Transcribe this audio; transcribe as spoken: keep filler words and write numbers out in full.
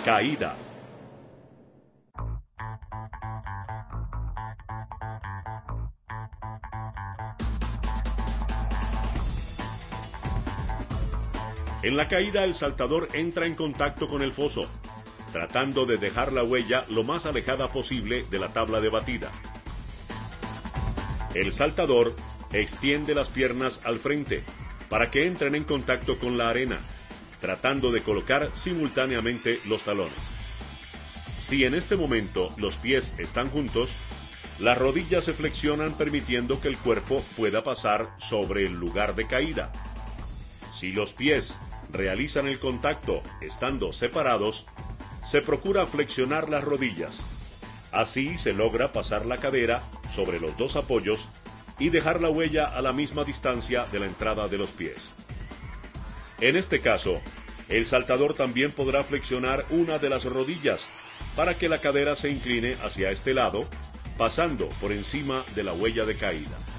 Caída. En la caída, el saltador entra en contacto con el foso, tratando de dejar la huella lo más alejada posible de la tabla de batida. El saltador extiende las piernas al frente para que entren en contacto con la arena, tratando de colocar simultáneamente los talones. Si en este momento los pies están juntos, las rodillas se flexionan permitiendo que el cuerpo pueda pasar sobre el lugar de caída. Si los pies realizan el contacto estando separados, se procura flexionar las rodillas. Así se logra pasar la cadera sobre los dos apoyos y dejar la huella a la misma distancia de la entrada de los pies. En este caso, el saltador también podrá flexionar una de las rodillas para que la cadera se incline hacia este lado, pasando por encima de la huella de caída.